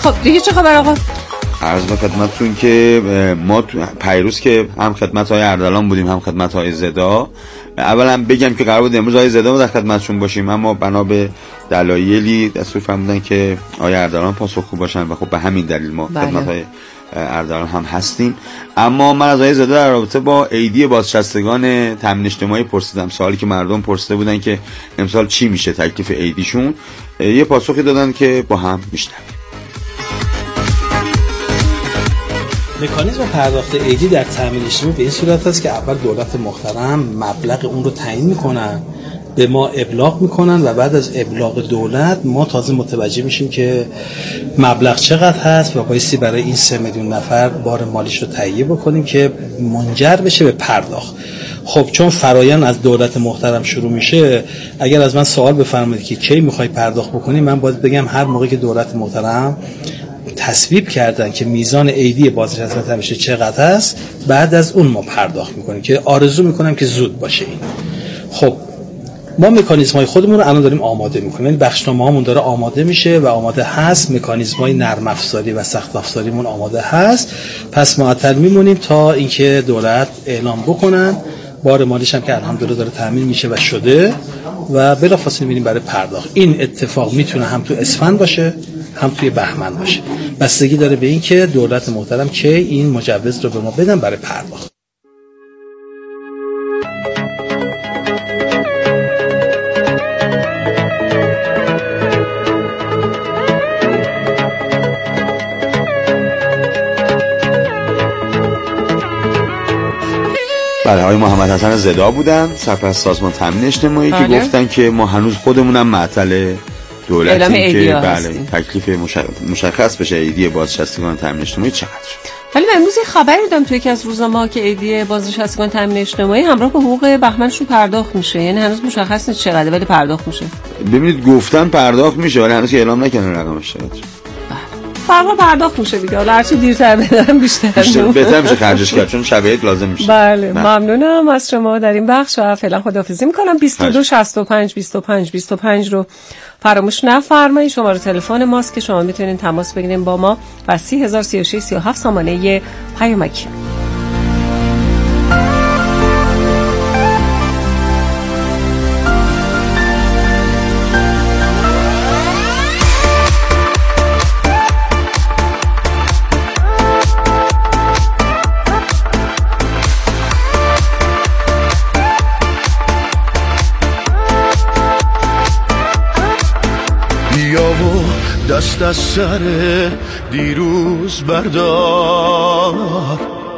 خب دیگه چه خبر آقا؟ عرض به خدمتتون که ما پیروز که هم خدمت‌های اردلان بودیم هم خدمت‌های زدا. اولا بگم که قرار بود امروز آقای زدا در خدمتشون باشیم، اما بنا به دلایلی دستور فرمودن که آقای اردلان پاسخگو باشن و خب به همین دلیل ما خدمت‌های اردلان هم هستیم. اما من از آقای زدا در رابطه با عیدی بازنشستگان تامین اجتماعی پرسیدم، سوالی که مردم پرسیده بودن که امسال چی میشه تکلیف عیدیشون، یه پاسخی دادن که با هم میشنویم. مکانیزم پرداخت عیدی در تامین اجتماعی به این صورت است که اول دولت محترم مبلغ اون رو تعیین میکنن، به ما ابلاغ میکنن و بعد از ابلاغ دولت ما تازه متوجه میشیم که مبلغ چقدر هست و بایستی برای این 3 میلیون نفر بار مالیش رو تهیه بکنیم که منجر بشه به پرداخت. خب چون فرایند از دولت محترم شروع میشه، اگر از من سوال بفرمایید که کی میخوای پرداخت بکنی، من باید بگم هر موقع که دولت محترم تصویب کردن که میزان عیدی بازنشستگان تامین اجتماعی چقدر است، بعد از اون ما پرداخت میکنیم که آرزو میکنم که زود باشه این. خب ما مکانیزم‌های خودمون رو الان داریم آماده میکنیم، یعنی بخشنامه‌هامون داره آماده میشه و آماده هست، مکانیزم‌های نرم افزاری و سخت افزاریمون آماده هست. پس معطل میمونیم تا اینکه دولت اعلام بکنن، بار مالیش هم که الحمدلله داره تامین میشه و شده و بلافاصله می‌بینیم برای پرداخت. این اتفاق میتونه هم تو اسفند باشه هم توی بهمن باشه، بستگی داره به این که دولت محترم که این مجوز رو به ما بدن برای پرداخت. بله، های محمد حسن زدا بودن سرپرست سازمان تامین اجتماعی که گفتن که ما هنوز خودمونم معطل دولتیم که بله تکلیف مشخص بشه عیدی بازنشستگان تامین اجتماعی چقدر. ولی من امروز یه خبری دیدم توی یکی از روزنامه‌ها که عیدی بازنشستگان تامین اجتماعی همراه با حقوق بهمنشون پرداخت میشه، یعنی هنوز مشخص نیست چقدره ولی پرداخت میشه. ببینید گفتن پرداخت میشه ولی هنوز اعلام نکردن رقمش چقدره. فرق پرداخت میشه دیگه، حالا هرچی دیرتر بدن بیشتر بهتر میشه خرجش کرد چون شرایط لازم میشه. بله ممنونم از شما در این بخش و فعلا خداحافظی میکنم. 22 65 25 25 رو فراموش نفرمایید، شماره تلفن ماست که شما میتونید تماس بگیرید با ما و 3036 37 سامانه پیامکی. دست از سر دیروز بردار،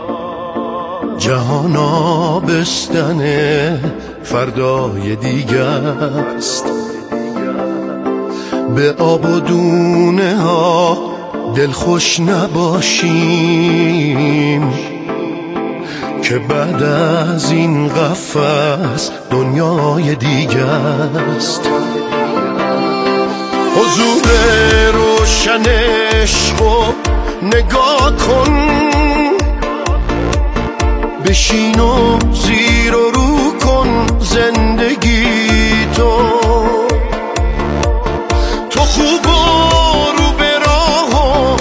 جهان آبستن فردای دیگه است. به آب و دونه ها دلخوش نباشیم که بعد از این قفس دنیای دیگه است. حضور روشن عشقو نگاه کن، بشین و زیر و رو کن زندگی تو خوب و رو به راه و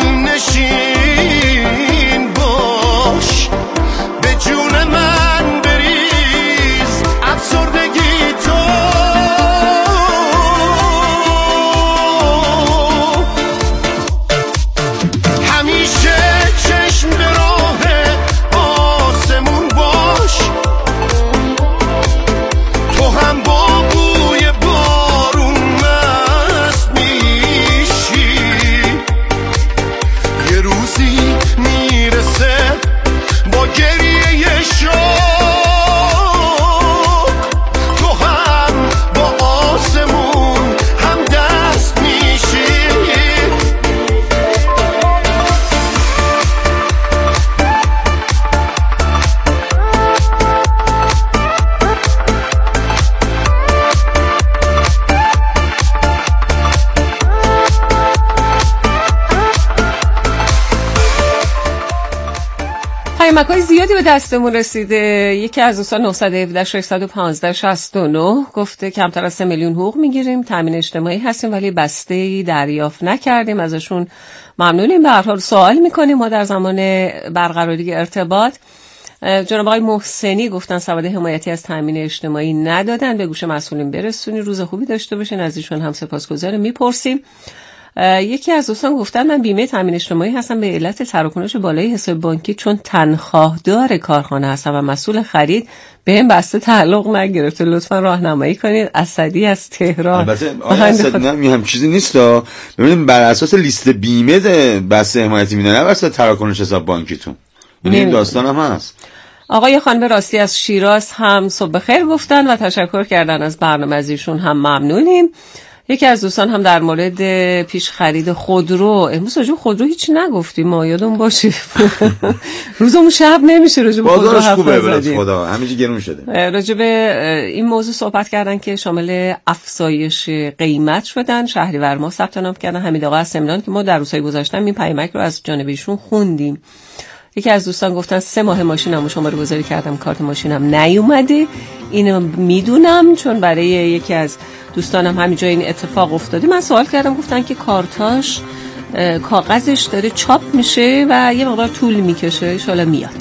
دلنشین باش، به جون من بریز افسردگی تو. پیامک‌های زیادی به دستمون رسیده. یکی از دوستان 917 615 69 گفته کمتر از 3 میلیون حقوق میگیریم، تامین اجتماعی هستیم ولی بسته‌ای دریافت نکردیم، ازشون ممنونیم. به هر حال سوال میکنیم ما در زمان برقراری ارتباط. جناب آقای محسنی گفتن سواد حمایتی از تامین اجتماعی ندادن، به گوش مسئولین برسونی. روز خوبی داشته باشین، از ایشون هم سپاسگزاریم. میپرسیم یکی از دوستان گفتن من بیمه تامین اجتماعی هستم به علت تراکنش بالای حساب بانکی، چون تنخواهدار کارخانه هستم و مسئول خرید بهم بسته تعلق نگرفته، لطفا راهنمایی کنید. اسدی از تهران. البته اسدی هم چیزی نیست. ببینید بر اساس لیست بیمه بسته حمایتی میدن، نه بر اساس تراکنش حساب بانکیتون. این داستان هم هست. آقای خانم راستی از شیراز هم صبح بخیر گفتن و تشکر کردن از برنامه، از ایشون هم ممنونیم. یکی از دوستان هم در مورد پیش خرید خودرو، امروز راجع به خودرو هیچ نگفتیم، ما یادم باشه روزمون شب نمیشه راجع به خودرو حرف بزنیم. خدا همینجوری گرون شده. راجع به این موضوع صحبت کردن که شامل افزایش قیمت شدن. شهریور ما ثبت نام کردن حمید آقا از سمنان که ما در روزهای گذشته این پیامک رو از جانب ایشون خوندیم. یکی از دوستان گفتن 3 ماه ماشینمو شماره گذاری کردم، کارت ماشینم نیومده. اینو میدونم چون برای یکی از دوستانم همینجا این اتفاق افتاده. من سوال کردم گفتن که کارتاش کاغذش داره چاپ میشه و یه مقدار طول میکشه، ان شاءالله میاد.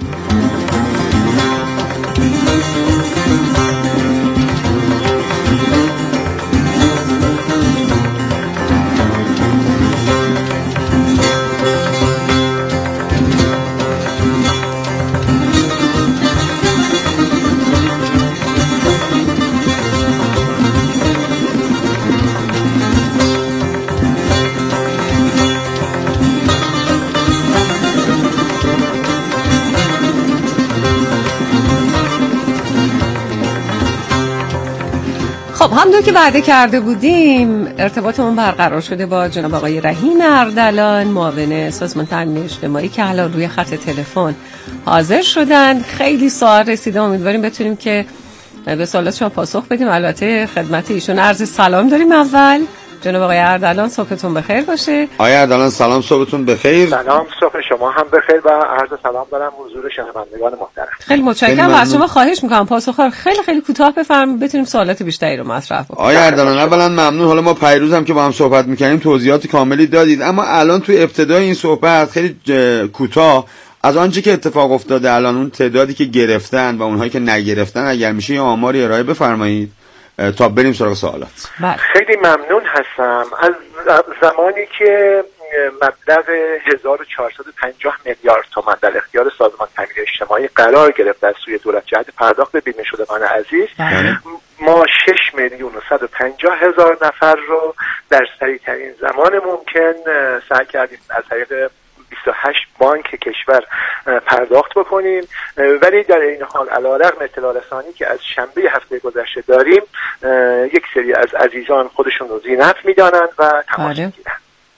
همونطور که وعده کرده بودیم ارتباطمون برقرار شده با جناب آقای رحیم اردلان، معاون سازمان تامین اجتماعی که الان روی خط تلفن حاضر شدن. خیلی سوال رسیده، امیدواریم بتونیم که به سوالات شما پاسخ بدیم. البته خدمت ایشون عرض سلام داریم. اول جناب آقای اردلان صبحتون بخیر باشه. آقای اردلان سلام، صبحتون بخیر. سلام، صبح شما هم بخیر و عرض سلام دارم حضور شنوندگان محترم. خیلی متشکرم و از شما خواهش میکنم پاسخ خیلی کوتاه بفرمایید بتونیم سوالات بیشتری رو مطرح کنیم. آقای اردلان اولا ممنون. حالا ما پیروز هم که با هم صحبت میکنیم توضیحات کاملی دادید، اما الان توی ابتدای این صحبت خیلی کوتاه از آنچه که اتفاق افتاده الان، اون تعدادی که گرفتن و اونهایی که نگرفتن، اگر میشه یه آماری ارائه بفرمایید تا بریم سراغ سوالات. خیلی ممنون هستم. از زمانی که مبلغ 1450 میلیارد تومان در اختیار سازمان تامین اجتماعی قرار گرفت از سوی دولت جهت پرداخت به بیمه شدگان عزیز، ما 6,150,000 نفر رو در سریع‌ترین زمان ممکن سعی کردیم از طریق 28 بانک کشور پرداخت بکنیم، ولی در این حال علیرغم اطلاع رسانی که از شنبه هفته گذشته داریم، یک سری از عزیزان خودشون رو ذی‌نفع میدانند و تماس میگیرن.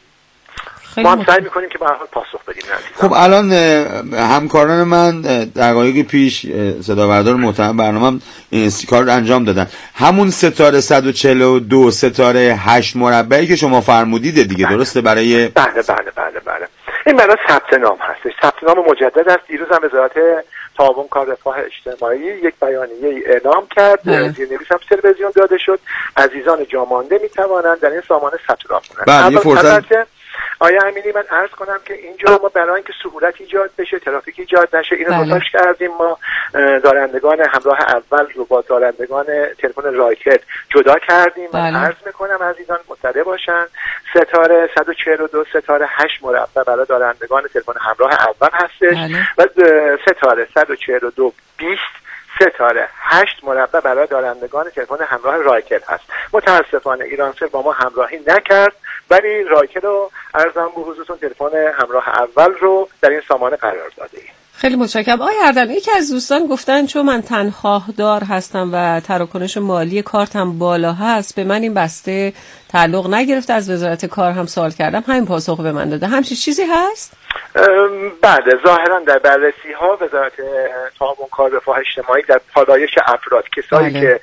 ما هم سعی میکنیم که به هر حال پاسخ بدیم. خب الان همکاران من دقایقی پیش صداوردار محترم برنامه‌ام این کار انجام دادن. همون ستاره 142 ستاره 8 مربعی که شما فرمودید دیگه، درسته؟ برای بله. این برای ثبت نام هستش. ثبت نام مجدد است. دیروز هم وزارت تعاون کار رفاه اجتماعی یک بیانیه اعلام کرد، زیرنویس هم تلویزیون داده شد. عزیزان جامانده میتوانند در این سامانه ثبت نام کنند. آیا امینی من عرض کنم که اینجا ما برای اینکه سهولت ایجاد بشه، ترافیک ایجاد نشه، اینو گذاشت کردیم. ما دارندگان همراه اول رو با دارندگان تلفن رایکت جدا کردیم. من عرض میکنم عزیزان مطلع باشن. ستاره 142 ستاره 8 مربع برای دارندگان تلفن همراه اول هستش و ستاره 142 20 ستاره 8 مربع برای دارندگان تلفن همراه رایکل هست. متاسفانه ایرانسل با ما همراهی نکرد، ولی رایکل رو عرضم به حضورتون تلفن همراه اول رو در این سامانه قرار داده. خیلی متشکرم. آقای اردلان، یکی از دوستان گفتن چون من تنخواهدار هستم و تراکنش مالی کارتم بالا هست، به من این بسته تعلق نگرفته. از وزارت کار هم سوال کردم، همین پاسخ به من داده. همچین چیزی هست؟ بله، ظاهرا در بررسی ها وزارت تعاون کار رفاه اجتماعی در پالایش افراد کسایی که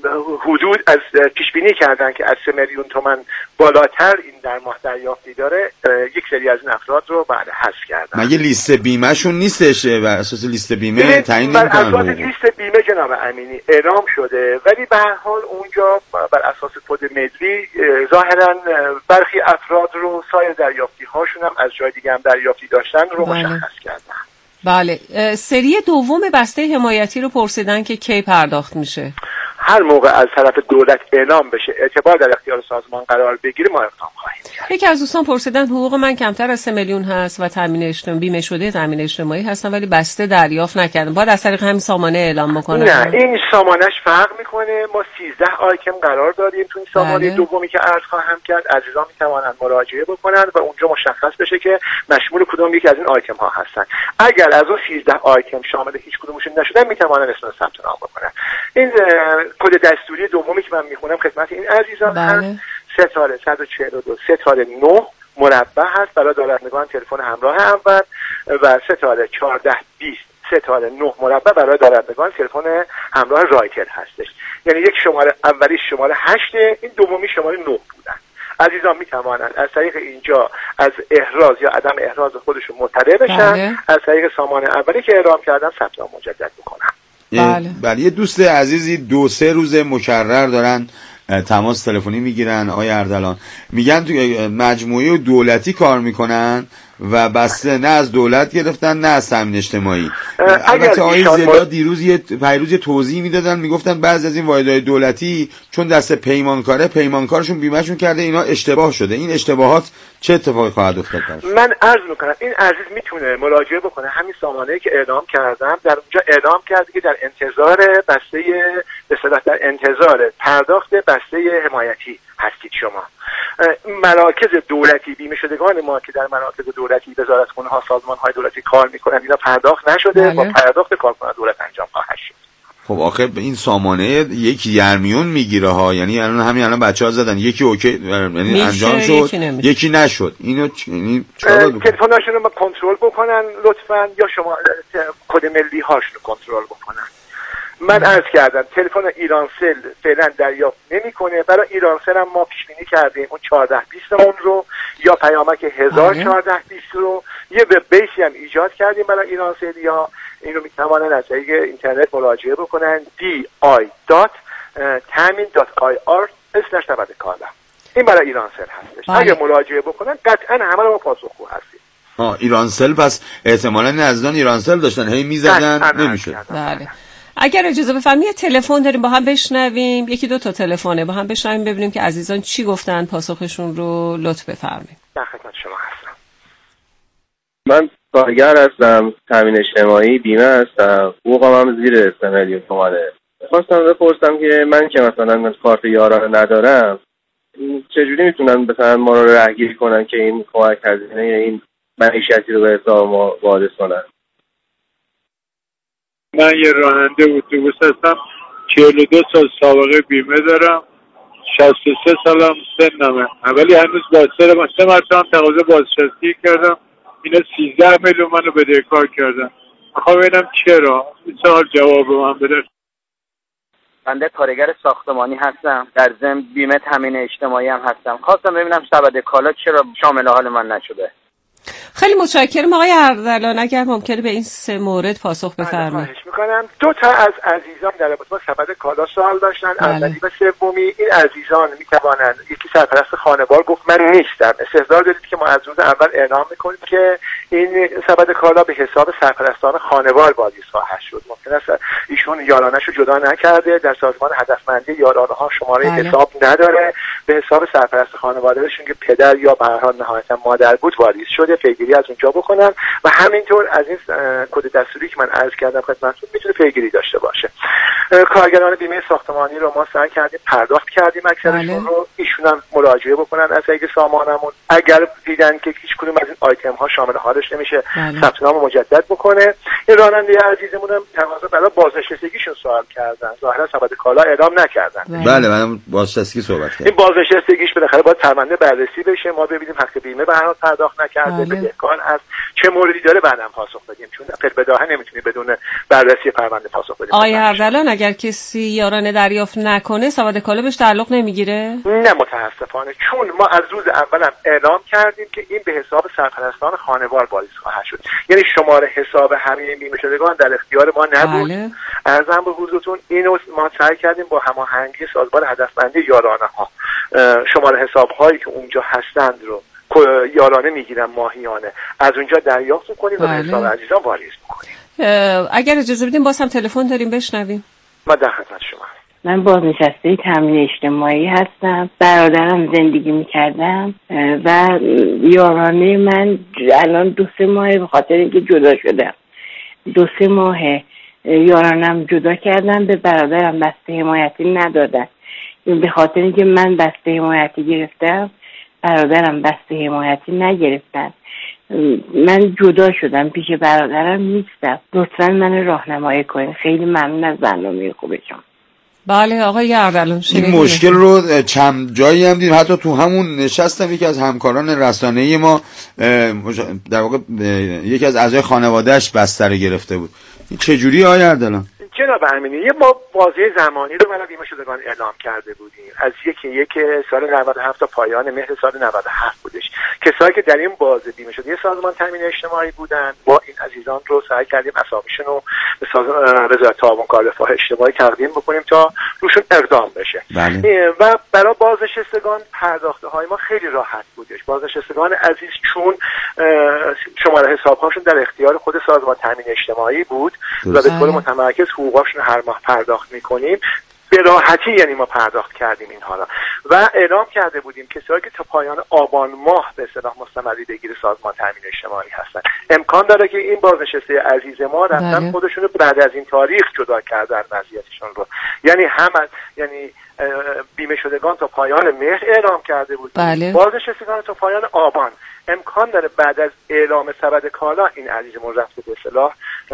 حدود از پیش بینی کردن که از 3 میلیون تومان بالاتر این در ماه دریافتی داره، یک سری از این افراد رو بعد حذف کردن. مگه لیست بیمه شون نیستش؟ بر اساس لیست بیمه تعیین نمی‌کنن؟ بر اساس لیست بیمه جناب امینی اعلام شده، ولی به هر حال اونجا بر اساس کد مدری ظاهرا برخی افراد رو سایر دریافتی هاشون هم از جای دیگه هم دریافتی داشتن رو مشخص کردن. بله. سری دوم بسته حمایتی رو پرسیدن که کی پرداخت میشه؟ هر موقع از طرف دولت اعلام بشه اعتبار در اختیار سازمان قرار بگیره ما اقدام خواهیم کرد. یکی از دوستان پرسیدن حقوق من کمتر از 3 میلیون هست و تامین اجتماعی بیمه شده تامین اجتماعی هستم ولی بسته دریافت نکردم، باید از طریق همین سامانه اعلام بکنم؟ نه، این سامانهش فرق میکنه. ما 13 آیتم قرار دادیم تو این سامانه دومی که عرض خواهم کرد. عزیزان میتوانند مراجعه بکنن و اونجا مشخص بشه که مشمول کدوم یکی از این آیتم ها هستن. اگر از اون 13 آیتم شامل هیچ کدومشون نشدن میتوانن اسم ثبت نام بکنن. این کد دستوری دومی که من میخونم خدمت این عزیزان هست. ستاره 142 ستاره 9 مربع هست برای دارندگان تلفن همراه اول و ستاره 1420 ستاره 9 مربع برای دارندگان تلفن همراه رایتل هستش. یعنی یک شماره اولی شماره 8، این دومی شماره 9 بودن. عزیزان میتوانند از طریق اینجا از احراز یا عدم احراز خودشون مطلع بشن. از طریق سامانه اولی که اعلام کردن ثبت نام مجدد بکنن. بله. یه دوست عزیزی 2-3 روز مکرر دارن تماس تلفنی میگیرن آقای اردلان، میگن تو مجموعه دولتی کار میکنن و بسته نه از دولت گرفتن نه از تامین اجتماعی. البته آقای زدا پیروز توضیح میدادن، میگفتن بعضی از این واحدهای دولتی چون دست پیمانکارشون بیمهشون کرده اینا اشتباه شده. این اشتباهات چه اتفاقی خواهد افتاد؟ من عرض میکنم این عزیز میتونه مراجعه بکنه همین سامانه‌ای که اعلام کردم. در اونجا اعلام کرده که در انتظار بسته به اصطلاح در انتظار پرداخت بسته حمایتی هستید شما. مراکز دولتی بیمه شدگان ما که در مراکز دولتی وزارتخونه ها سازمان های دولتی کار میکنن اینا پرداخت نشده با پرداخت کارکنان دولت انجام خواهد شد. خب آخه این سامانه یکی درمیون میگیره ها، یعنی الان بچه‌ها زدن یکی اوکی یعنی انجام شد یکی نشد، اینو یعنی تلفن‌هاشون رو کنترل بکنن لطفاً یا شما کد ملی هاشون رو کنترل بکنن. من عرض کردم تلفن ایرانسل فعلا دریافت نمیکنه. برای ایرانسل هم ما پیش بینی کردیم اون 1420 اون رو یا پیامک 1420 رو یه وب بیسی هم ایجاد کردیم برای ایرانسل یا اینو میتوانن از طریق اینترنت مراجعه بکنن di.tamin.ir/nabadkala. این برای ایرانسل هستش. اگه مراجعه بکنن قطعا همه رو پاسخگو هستیم. ایرانسل پس احتمالاً نزدان ایرانسل داشتن هی میزدن نمیشد. بله. اگر اجازه بفرمایید یه تلفن داریم با هم بشنویم، 1-2 تا تلفنه با هم بشنویم ببینیم که عزیزان چی گفتن، پاسخشون رو لطف بفرمایید. در خدمت شما هستم. من کارگر هستم، تامین اجتماعی بیمه هستم، حقوقم هم زیر 3 میلیون تومانه. خواستم بپرسم که من که مثلا کارت یارانه ندارم چجوری میتونن مثلا ما رو رهگیری کنن که این کمک هزینه این معیشتی رو به حساب ما واریز کنن؟ من یه راننده اتوبوس هستم، 42 سال سابقه بیمه دارم، 63 سالم سنمه، ولی هنوز بازتر من 3 مرتبه تقاضا بازنشستگی کردم. اینا 13 میلیون منو بدهکار کردن. میخوام ببینم چرا، این سوال جواب من بده. بنده کارگر ساختمانی هستم، در ضمن بیمه تامین اجتماعی هم هستم. خواستم ببینم سبد کالا چرا شامل حال من نشده. خیلی متشکرم آقای اردلان، اگر ممکنه به این 3 مورد پاسخ بفرمایید. خواهش میکنم. 2 تا از عزیزان در رابطه با سبد کالا سوال داشتن. اولی و سومی این عزیزان میتوانند، یکی سرپرست خانوار گفت من نیستم، استحضار دارید که ما از روز اول اعلام میکنیم که این سبد کالا به حساب سرپرستان خانوار واریز خواهد شد. ممکن است ایشون یارانه‌شو جدا نکرده، در سازمان هدفمندی یارانه ها شماره حساب نداره، به حساب سرپرست خانواده‌شون که پدر یا به هر حال نهایتا مادر بود واریز شده، پیگیری از اونجا بکنن و همینطور از این کد دستوری که من عرض کردم خدمتتون میتونه پیگیری داشته باشه. کارگران بیمه ساختمانی رو ما سعی کردیم پرداخت کردیم اکثرشون رو، ایشون هم مراجعه بکنن از طریق سامانمون. اگر دیدن که هیچ کدوم از این آیتم ها شامل حال کارش نمیشه ثبت نام مجدد بکنه. این راننده عزیزمون هم تقاضا برای بازنشستگیشون سوال کردن، ظاهرا سبد کالا اعلام نکردن. بله منم بازنشستگی صحبت کردم. این بازنشستگیش بالاخره باید پرونده بررسی بشه، ما ببینیم حق بیمه به هر حال پرداخت نکرده، بدهکار از چه موردی داره بعدم پاسخ بدیم، چون بداهه نمیتونی بدون بررسی پرونده پاسخ بدیم. آقای اردلان اگر کسی یارانه دریافت نکنه سبد کالا بهش تعلق نمیگیره؟ نه متاسفانه، چون ما از روز اولم اعلام کردیم که این به حساب سرپرستان خانوار واریز خواهد شد، یعنی شماره حساب همه بیمه شدگان در اختیار ما نبود. ارزم به حضورتون اینو ما سعی کردیم با هماهنگی سازمان هدفمندی یارانه ها شماره حساب هایی که اونجا هستند رو یارانه میگیرن ماهیانه از اونجا دریافت کنیم و به حساب عزیزان واریز بکنیم. اگر اجازه بدیم باز هم تلفن داریم بشنویم. ما در خدمت شما. من بازنشسته تامین اجتماعی هستم. برادرم زندگی میکردم و یارانه من الان 2-3 ماه به خاطر اینکه جدا شدم 2-3 ماه یارانم جدا کردم، به برادرم بسته حمایتی ندادن. به خاطر اینکه من بسته حمایتی گرفتم برادرم بسته حمایتی نگرفتن. من جدا شدم، پیش برادرم نیستم. لطفاً من راهنمایی کنید. خیلی ممنون از برنامه خوبتون. بله آقای اردلان، این مشکل رو چند جایی هم دیدیم، حتی تو همون نشستم یکی از همکاران رسانه‌ای ما در واقع یکی از اعضای خانواده‌اش بستر گرفته بود. این چه جوری آقای اردلان؟ جناب امینی ما بازه زمانی رو برای بیمه شدگان اعلام کرده بودیم از یک سال 97 تا پایان مهر سال 97 بودش. کسایی که در این بازه بیمه شده سازمان تامین اجتماعی بودن با این عزیزان رو سعی کردیم اسامیشون رو به وزارت تعاون کار رفاه اجتماعی تقدیم بکنیم تا روشون اقدام بشه. و برای بازنشستگان پرداخته های ما خیلی راحت بودش. بازنشستگان عزیز چون شماره حساب‌هاشون در اختیار خود سازمان تامین اجتماعی بود و به طور متمرکز حقوقاشون هر ماه پرداخت میکنیم، به راحتی یعنی ما پرداخت کردیم اینها را و اعلام کرده بودیم کسایی که تا پایان آبان ماه به اصطلاح مستمری بگیر سازمان تامین اجتماعی هستن امکان داره که این بازنشسته عزیز ما رفتن خودشون رو بعد از این تاریخ جدا کردن وضعیتشون رو، یعنی یعنی بیمه شدگان تا پایان مهر اعلام کرده بود، بازنشستگان تا پایان آبان. امکان داره بعد از اعلام سبد کالا این عزیزمون رفته به اصطلاح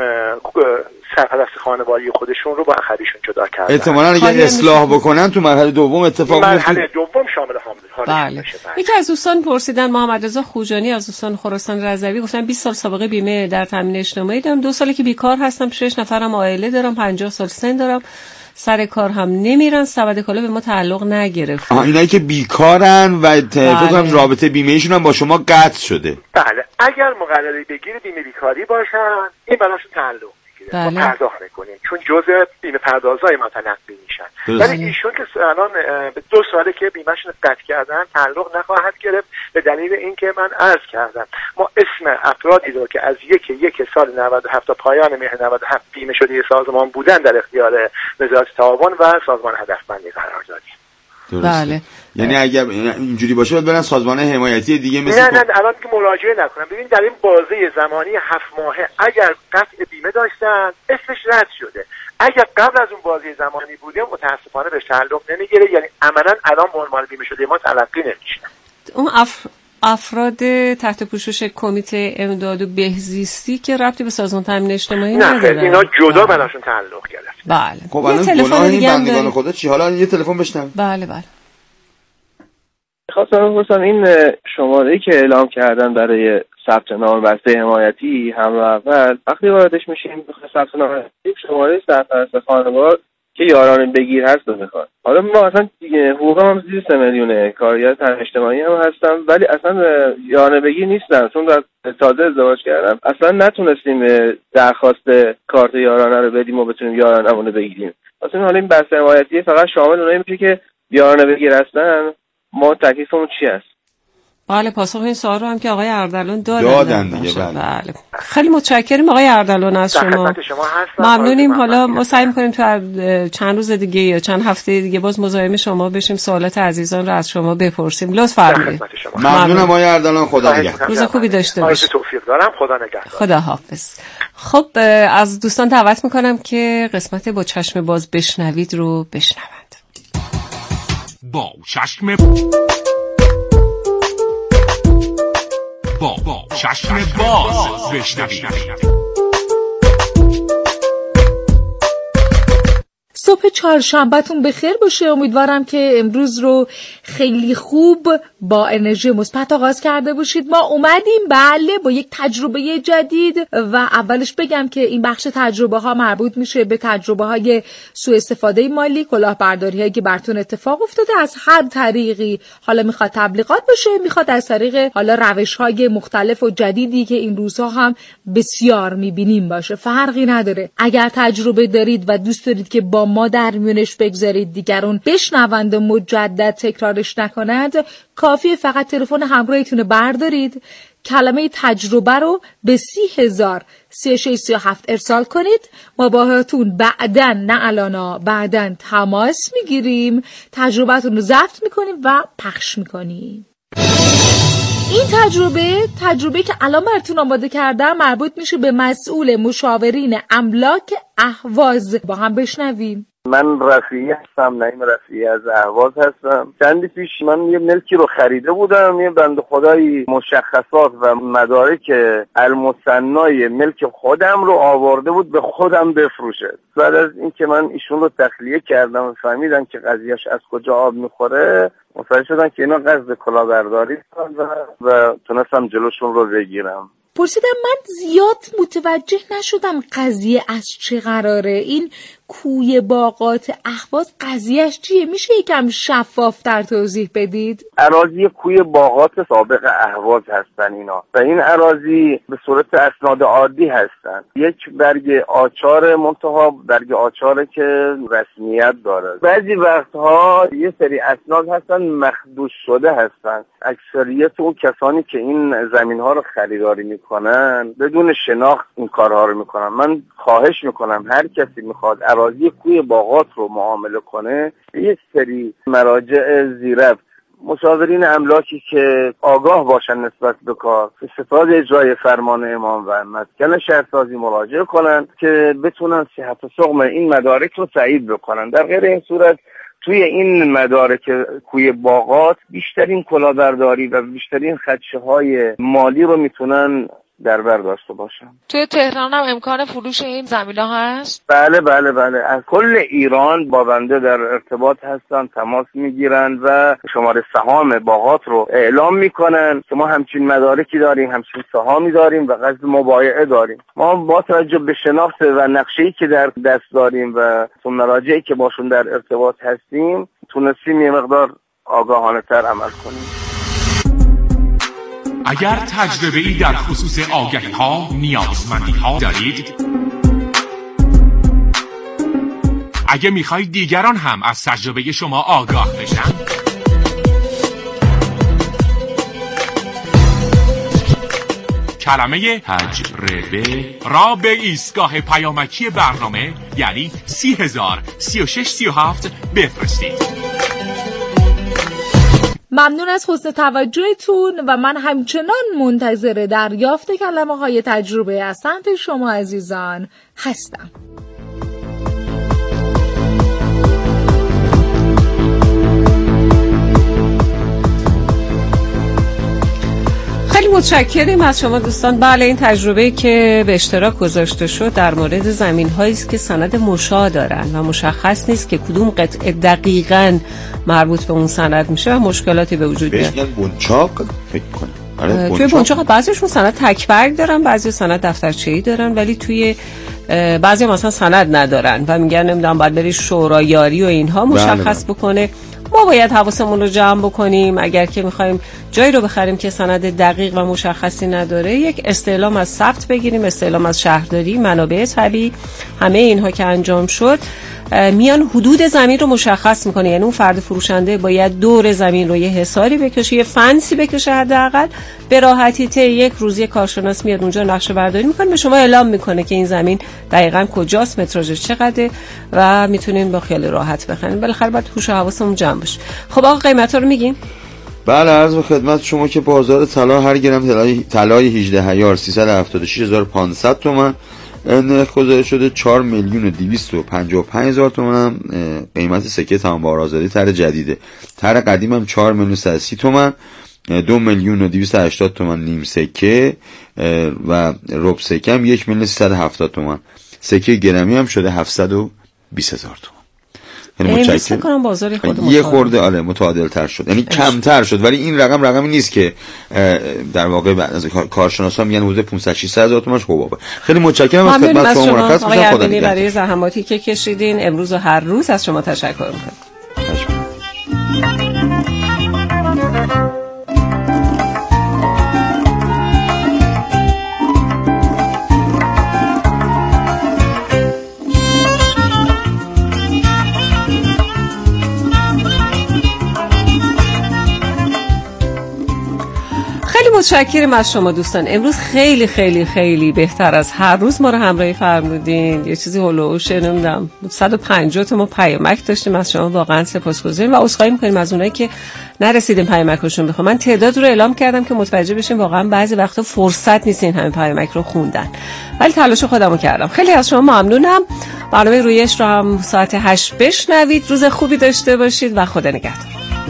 سرپرست خانواری خودشون رو با اخریشون جدا کردن. احتمالاً اگه اصلاح بکنن تو مرحله دوم اتفاق میفته. مرحله دوم شامل حامل میشه. یکی از دوستان پرسیدن، محمد رضا خوجانی از دوستان خراسان رضوی، گفتن 20 سال سابقه بیمه در تامین اجتماعی دارم، 2 ساله که بیکار هستم، 6 نفرم عائله دارم، 50 سال سن دارم، سر کار هم نمیرن، سبد کالا به ما تعلق نگرفته. اینایی که بیکارن و فکر کنم رابطه بیمه‌ایشون هم با شما قطع شده. بله اگر مقرری بگیر بیمه بیکاری باشن این براشون تعلق میگیره، ما پرداخت میکنیم چون جزء بیمه پردازهای ما تلقی میشن. ولی ایشون که الان 2 ساله که بیمه‌شون قطع کردن تعلق نخواهد گرفت به دلیل اینکه من عرض کردم ما اسم افرادی رو که از یک سال 97 تا پایان مهر 97 بیمه شده سازمان بودن در اختیار وزارت تعاون و سازمان هدفمندی قرار دادیم. بله. یعنی اگر اینجوری باشه باید برن سازمان حمایتی دیگه مثل نه الان که مراجعه نکنم. ببین در این بازه زمانی 7 ماهه اگر قطع بیمه داشتن اسمش رد شده، اگر قبل از اون بازه زمانی بودیم متاسفانه بهش تعلق نمیگیره، یعنی عملاً الان عنوان بیمه شده ما تلقی نمیشه. اون افراد تحت پوشش کمیته امداد و بهزیستی که ربطی به سازمان تامین اجتماعی ندارن، اینا جدا براشون تعلق گرفت. بله. خب الان تلفن دیگه بندگان خدا چی؟ حالا یه تلفن بشنم. بله. خواستم بپرسم این شماره‌ای که اعلام کردن برای ثبت نام بسته حمایتی همراه اول وقتی واردش میشیم ثبت نام شماره سرپرست خانوار که یارانه بگیر هست رو میخواد. حالا ما اصلا حقوقم هم زیر 3 میلیونه، کارگر تامین اجتماعی هم هستم ولی اصلا یارانه بگیر نیستم، چون تازه ازدواج کردم اصلا نتونستیم درخواست کارت یارانه رو بدیم و بتونیم یارانه‌مون رو بگیریم. اصلا حالا این بسته حمایتی فقط شامل اونایی میشه که یارانه بگیر هستن. ما تکلیفمون چی است؟ بله پاسخ این سوال رو هم که آقای اردلان دادن دیگه. بله. خیلی متشکرم آقای اردلان از شما. ممنونیم. حالا ما سعی می‌کنیم تو چند روز دیگه یا چند هفته دیگه باز مزاحم شما بشیم، سوالات عزیزان رو از شما بپرسیم. لطف فرمایید. ممنونم آقای اردلان. خدا نگهدار. روز خوبی داشته باشید. توفیق دارم. خدا نگهدار. خدا حافظ. خب از دوستان دعوت می‌کنم که قسمت با چشم باز بشنوید رو بشنوند. با چشم با چشم باز بشنوید. صبح چهارشنبهتون بخیر باشه. امیدوارم که امروز رو خیلی خوب با انرژی مثبت آغاز کرده باشید. ما اومدیم بله با یک تجربه جدید و اولش بگم که این بخش تجربه ها مربوط میشه به تجربه های سوء استفاده مالی، کلاهبرداری هایی که براتون اتفاق افتاده از هر طریقی، حالا میخواد تبلیغات باشه، میخواد از طریق حالا روش های مختلف و جدیدی که این روزها هم بسیار میبینیم باشه، فرقی نداره. اگر تجربه دارید و دوست دارید که با ما در میونش بگذارید دیگران بشنوند و مجدد تکرارش نکنند، کافیه فقط تلفن همراهیتون رو بردارید، کلمه تجربه رو به 30,03637 ارسال کنید. ما باهاتون بعداً، نه الانا، بعداً تماس میگیریم، تجربهتون رو ضبط میکنیم و پخش میکنیم. این تجربه که الان براتون آماده کردم مربوط میشه به مسئول مشاورین املاک اهواز. با هم بشنویم. من رفیعی هستم، نعیم رفیعی از اهواز هستم. چندی پیش من یه ملکی رو خریده بودم، یه بنده خدایی مشخصات و مدارک المثنای ملک خودم رو آورده بود به خودم بفروشه. بعد از اینکه من ایشون رو تخلیه کردم و فهمیدم که قضیهش از کجا آب میخوره، متوجه شدم که اینا قصد کلاهبرداری دارن و تونستم جلوشون رو بگیرم. پرسیدم، من زیاد متوجه نشدم قضیه از چه قراره. این کوی باغات اهواز قضیهش چیه؟ میشه یکم شفافتر توضیح بدید؟ اراضی کوی باغات سابق اهواز هستن اینا و این اراضی به صورت اسناد عادی هستن. یک برگ آچار منتها برگ آچاره که رسمیت داره. بعضی وقتها یه سری اسناد هستن مخدوش شده هستن. اکثریت اون کسانی که این زمین ها رو خریداری میکنن بدون شناخت این کارها رو میکنن. من خواهش میکنم هر کسی میخواد اراضی کوی باغات رو معامله کنه، یک سری مراجع زیربط، مشاورین املاکی که آگاه باشن نسبت به کار، استفاده اجرای فرمان امام و مسکن شهرسازی مراجعه کنن که بتونن صحت و سقم این مدارک رو تایید بکنن. در غیر این صورت توی این مدارک کوی باغات بیشترین کلاهبرداری و بیشترین خدشه‌های مالی رو میتونن در بر داشته باشم. توی تهران هم امکان فروش این زمین‌ها هست؟ بله. از کل ایران با بنده در ارتباط هستن، تماس میگیرن و شماره سهام باغات رو اعلام میکنن که ما همچین مدارکی داریم، همچین سهامی داریم و قصد مبایعه داریم. ما با توجه به شناخت و نقشه‌ای که در دست داریم و مراجعی که باشون در ارتباط هستیم تونستیم یه مقدار آگاهانه تر عمل کنیم. اگر تجربه‌ای در خصوص آگهی‌ها، نیازمندی‌ها دارید، اگه می‌خواید دیگران هم از تجربه شما آگاه بشن، کلمه تجربه را به ایستگاه پیامکی برنامه یعنی 30,03637 بفرستید. ممنون از حسن توجهتون و من همچنان منتظر دریافت کلمه‌های تجربه از سمت شما عزیزان هستم. خیلی متشکریم از شما دوستان. بله، این تجربه که به اشتراک گذاشته شد در مورد زمین‌هایی است که سند مشاع دارن و مشخص نیست که کدوم قطعه دقیقاً مربوط به اون سند میشه و مشکلاتی به وجود میاد. بهش بنچاق فکر کنم. توی بنچاق بعضیشون سند تکبرگ دارن، بعضی سند دفترچه‌ای دارن، ولی توی بعضی مثلا سند ندارن و میگن نمیدونم باید بری شورای یاری و اینها مشخص بکنه. ما باید حواسمون رو جمع بکنیم اگر که میخوایم جایی رو بخریم که سند دقیق و مشخصی نداره، یک استعلام از ثبت بگیریم، استعلام از شهرداری، منابع طبیعی، همه اینها که انجام شد میان حدود زمین رو مشخص میکنه. یعنی اون فرد فروشنده باید دور زمین رو یه حساری بکشه، یه فنسی بکشه، حداقل به راحتی ته یک روز یک کارشناس میاد اونجا نقشه برداری میکنه، به شما اعلام میکنه که این زمین دقیقاً کجاست، متراژش چقدره و میتونین با خیال راحت بخرین. بالاخره باید هوش و حواسمون جمع باشه. خب آقا قیمتا رو میگین؟ بله، عرض به خدمت شما که بازار طلا هر گرم طلای 18 عیار 376500 تومان نرخ گذاری شده. 4,255,000 تومان هم قیمت سکه تمام بار آزادی طرح جدیده. طرح قدیم هم 4,130,000 تومان 2,280,000 تومان نیم سکه و ربع سکه هم 1,370,000 تومان. سکه گرمی هم شده 720,000 تومان. یعنی متشکرم کنم بازار خود یه خورده متعادل تر شد، یعنی کمتر شد، ولی این رقمی نیست که در واقع از کارشناسان میگن حدود 500-600,000 تومانش حبابه. خیلی متشکرم از خدمت شما، مرخص میشم. خدا نگهدار. برای زحماتی که کشیدین امروز و هر روز از شما تشکر میکنم. متشکرم از شما دوستان. امروز خیلی خیلی خیلی بهتر از هر روز ما رو همراهی فرمودین. یه چیزی هولوش نمیدونم 150 تا ما پیامک داشتیم. از شما واقعا سپاسگزاریم و عذرخواهی می‌کنیم از اونایی که نرسیدیم پیامکشون بخونم. من تعداد رو اعلام کردم که متوجه بشین واقعا بعضی وقتا فرصت نیست این همه پیامک رو خوندن، ولی تلاش خودمو کردم. خیلی از شما ممنونم. برنامه رویش رو هم ساعت 8 بشنوید. روز خوبی داشته باشید و خدا نگهدار.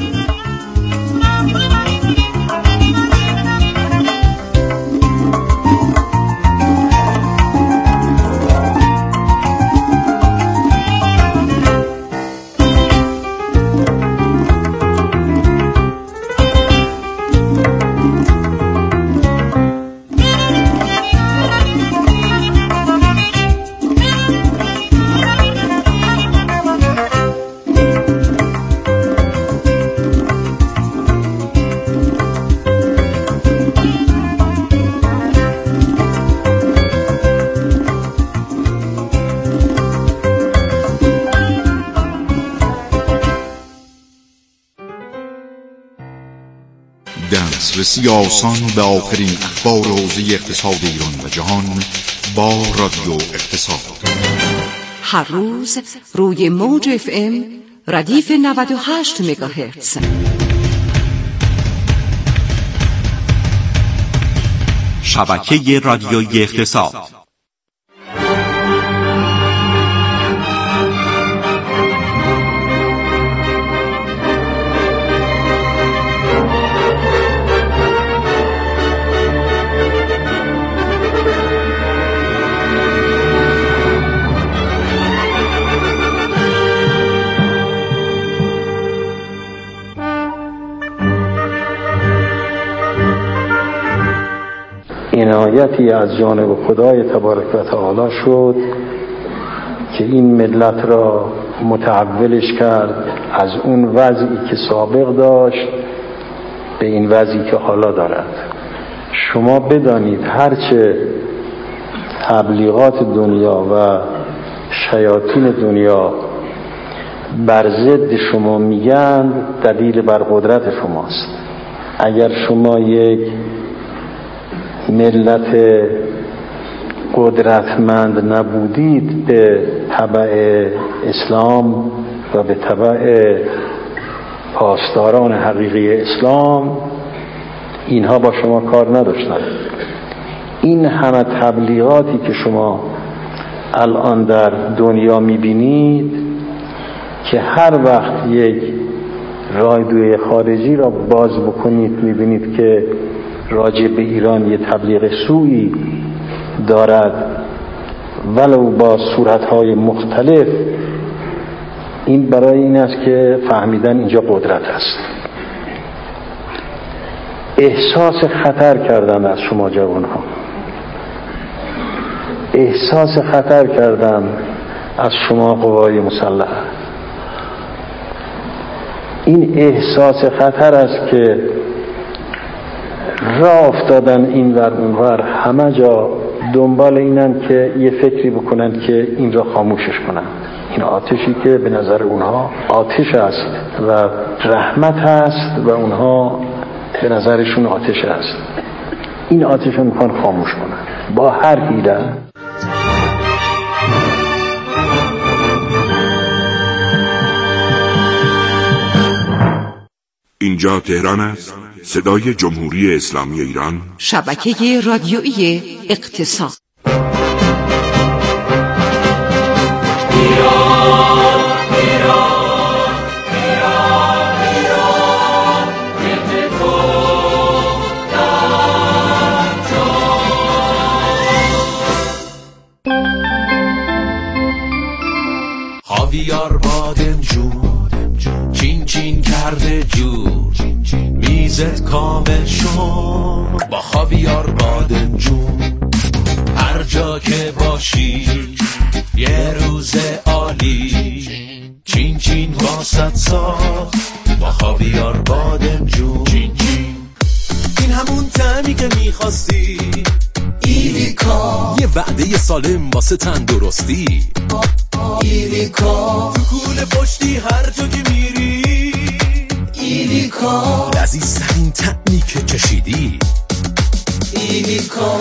دسترسی آسان به آخرین اخبار حوزه اقتصاد ایران و جهان با رادیو اقتصاد. هر روز روی موج FM ردیف 98 مگاهرتز. شبکه رادیویی اقتصاد. عنایتی از جانب خدای تبارک و تعالی شد که این ملت را متحولش کرد از اون وضعی که سابق داشت به این وضعی که حالا دارد. شما بدانید هرچه تبلیغات دنیا و شیاطین دنیا بر ضد شما میگن دلیل بر قدرت شماست. اگر شما یک ملت قدرتمند نبودید به تبع اسلام و به تبع پاسداران حقیقی اسلام، اینها با شما کار نداشتند. این همه تبلیغاتی که شما الان در دنیا میبینید که هر وقت یک رادیوی خارجی را باز بکنید میبینید که راجع به ایران یه تبلیغ سوئی دارد ولو با صورتهای مختلف. این برای این است که فهمیدن اینجا قدرت است. احساس خطر کردن از شما جوانها، احساس خطر کردن از شما قوای مسلحه. این احساس خطر است که راه افتادن این ور اون ور، همه جا دنبال اینن که یه فکری بکنن که این را خاموشش کنن. این آتشی که به نظر اونها آتش است و رحمت است و اونها به نظرشون آتش است. این آتش رو میخوان خاموش کنن با هر حیله. اینجا تهران است، صدای جمهوری اسلامی ایران، شبکه رادیویی اقتصاد. ایران روزت کامل شد با خاویار بادمجون. هر جا که باشی یه روز عالی، چین چین واسط ساخت با خاویار بادمجون. چین چین، این همون طعمی که میخواستی، ایریکا، یه وعده سالم واسه تندرستی. ایریکا، تو کوله پشتی هر جا که میری. ایریکا، لذیذترین طعمی که چشیدی. ایریکا.